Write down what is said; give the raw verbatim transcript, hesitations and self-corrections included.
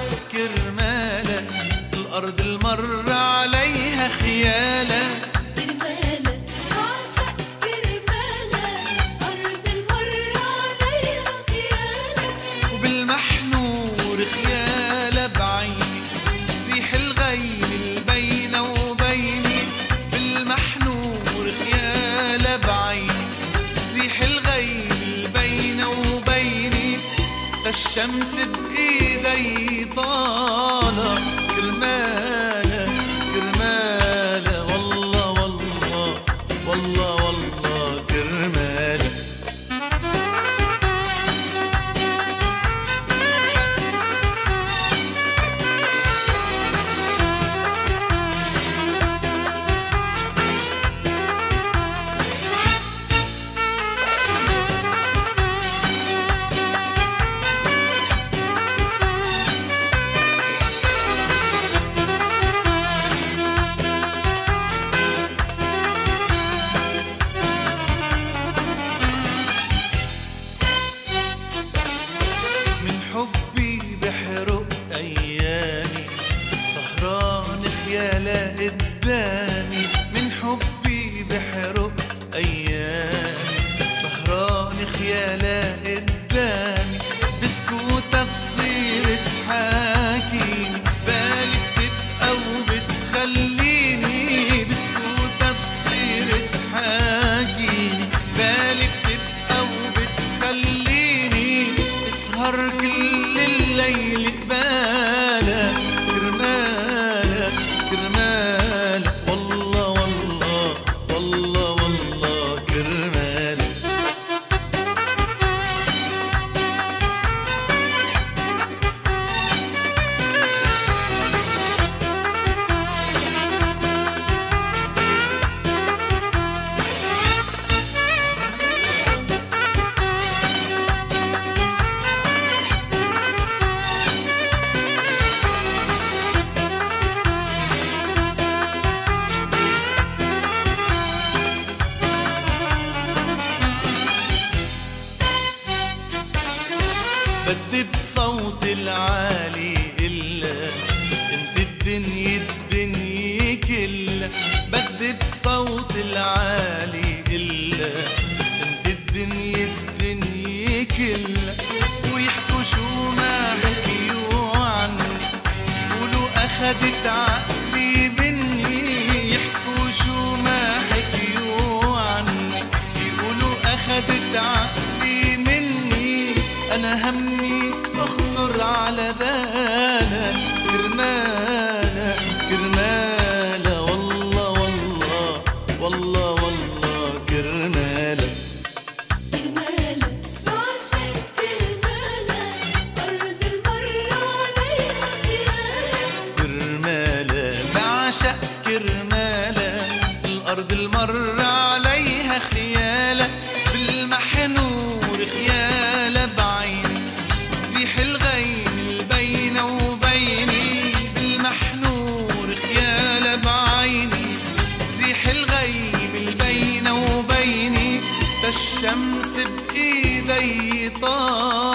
كرمالك الأرض المر عليها خيالك. كرمالك بعشق كرمالك أرض المر عليها خيالك. وبالمحنور خيالة بعيني زيح الغيم البينة وبيني. بالمحنور خيالة بعيني زيح الغيم البينة وبيني. الشمس بإيدي طالة كرمالك كرمالك والله والله والله والله كرمالك. حبي بحرق أيامي سهران خيالة قدامي. من حبي بحرق أيامي سهران خيالة قدامي. بسكوتها تصير تحاكيني بالي بتبقى وبتخليني. بسكوتها تصير تحاكيني بالي بتبقى وبتخليني. اسهر كل الليل قبالك كرمالك كرمالك والله والله والله والله كرمالك. بدي بصوت العالي إلا انت الدنيا الدنيا كلها. بدي بصوت العالي إلا انت الدنيا الدنيا كلها. ويحكوا شو ما حكيوا عني يقولوا أخدت عقلي مني. يحكوا شو ما حكيوا عني يقولوا أخدت عقلي مني. أنا همي أخطر على بالك كرمالك كرمالك والله والله والله والله كرمالك. كرمالك بعشق كرمالك أرض المر عليها خيالك. كرمالك بعشق كرمالك الأرض المر عليها خيالك. بالمحنور خيالة بعيني زيح الغيم البينة وبيني. بالمحنور خيالة بعيني زيح الغيم البينة وبيني. الشمس بإيدي طالة